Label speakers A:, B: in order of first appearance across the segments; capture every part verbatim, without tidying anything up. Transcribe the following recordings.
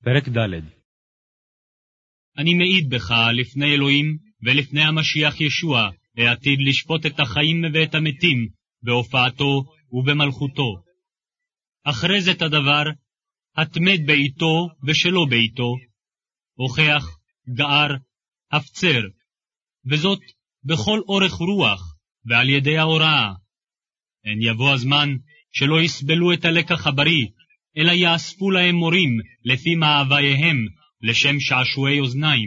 A: פרק ד'.
B: אני מעיד בך לפני אלוהים ולפני המשיח ישוע, העתיד לשפוט את החיים ואת המתים, בהופעתו ובמלכותו. אחרי זה את הדבר, התמד בעיתו ושלא בעיתו, הוכח, גער, הפצר, וזאת בכל אורך רוח ועל ידי ההוראה. אין יבוא הזמן שלא יסבלו את הלקח הבריא, אלא יאספו להם מורים לפי מאווייהם לשם שעשועי אוזניים.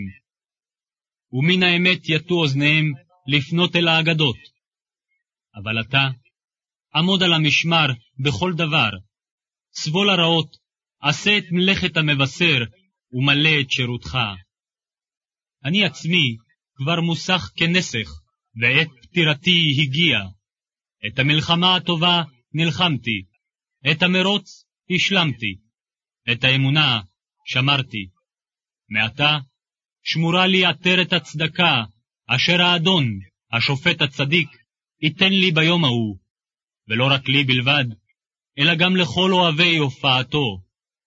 B: ומן האמת יטו אוזניהם לפנות אל האגדות. אבל אתה, עמוד על המשמר בכל דבר, סבול הרעות, עשה את מלאכת המבשר ומלא את שירותך. אני עצמי כבר מוסך כנסך, ועת פטירתי הגיע. את המלחמה הטובה נלחמתי, את המרוץ השלמתי, את האמונה שמרתי. מעתה שמורה לי עטרת הצדקה, אשר האדון, השופט הצדיק, ייתן לי ביום ההוא, ולא רק לי בלבד, אלא גם לכל אוהבי הופעתו.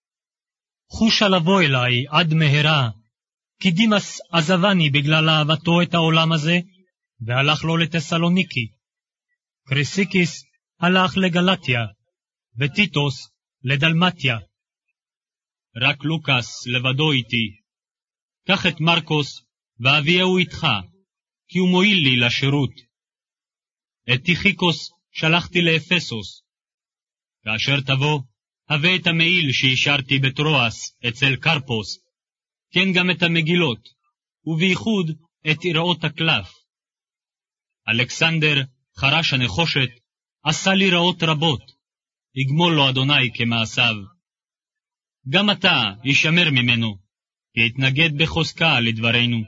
C: חושה לבוא אליי עד מהרה, כי דימס עזבני בגלל אהבתו את העולם הזה, והלך לו לטסלוניקי. קריסיקיס הלך לגלטיה, וטיטוס לדלמטיה.
B: רק לוקאס לבדו איתי. קח את מרקוס ואביהו איתך, כי הוא מועיל לי לשירות. את טיכיקוס שלחתי לאפסוס. כאשר תבוא, הבא את המעיל שהשארתי בטרואס אצל קרפוס, כן גם את המגילות, ובייחוד את יראות הקלף. אלכסנדר, חרש הנחושת, עשה לי רעות רבות, יגמול לו אדוני כמעשיו. גם אתה ישמר ממנו, כי התנגד בחוזקה לדברנו.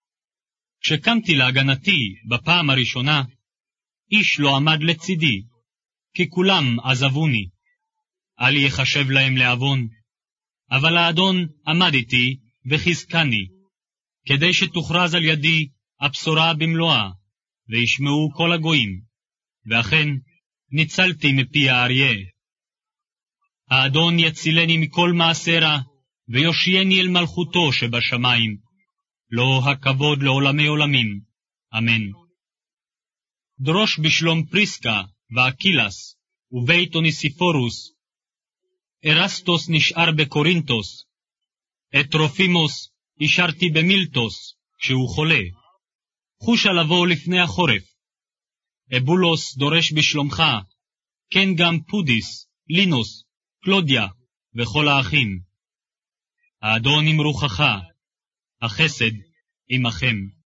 B: כשקמתי להגנתי בפעם הראשונה, איש לא עמד לצידי, כי כולם עזבוני. אל יחשב להם לעוון, אבל האדון עמד איתי וחזקני, כדי שתוכרז על ידי הבשורה במלואה, וישמעו כל הגויים, ואכן ניצלתי מפי האריה. האדון יצילני מכל מעשה רע, ויושייני אל מלכותו שבשמיים, לו הכבוד לעולמי עולמים, אמן. דרוש בשלום פריסקה ואקילס, ובית אוניסיפורוס. ארסטוס נשאר בקורינטוס, את טרופימוס השארתי במילטוס, כשהוא חולה. חושה לבוא לפני החורף. אבולוס דורש בשלומך, כן גם פודיס, לינוס, קלודיה, וכל האחים. האדון עם רוחך, החסד עמכם.